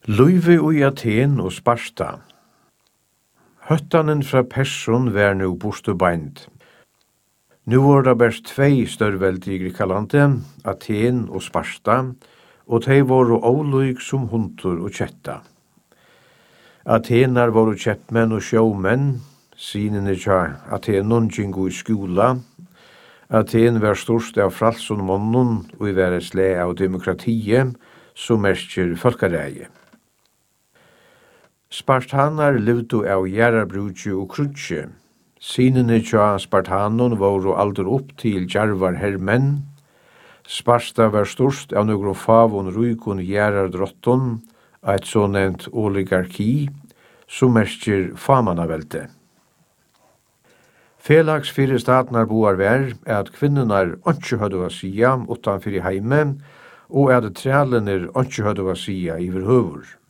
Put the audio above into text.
Luive i Aten og Sparta. Høttanen fra Persson vær nu borstubeint. Nu var det best 2 størveldig i Grikalande, Aten og Sparta, og de var ólyk som hundur og kjetta. Atenar var kjeppmenn og sjåmenn, sinene tja Atenon gingo i skula. Aten var størst av fralson månnen og i være sle av demokratiet, som merker folkareie. Spartanar levde av gjerrabrudje og krutje. Sinene tja Spartanon var aldri opp til djarvar hermenn. Sparta var størst av nogro favon rujkon gjerrardrotton, et så nevnt oligarki, som merker famannavelte. Felags fyrir statnar boar vær at kvinnenar ikke høyde å sia utanfyr i heime, og at trealener ikke høyde å sia iver høver.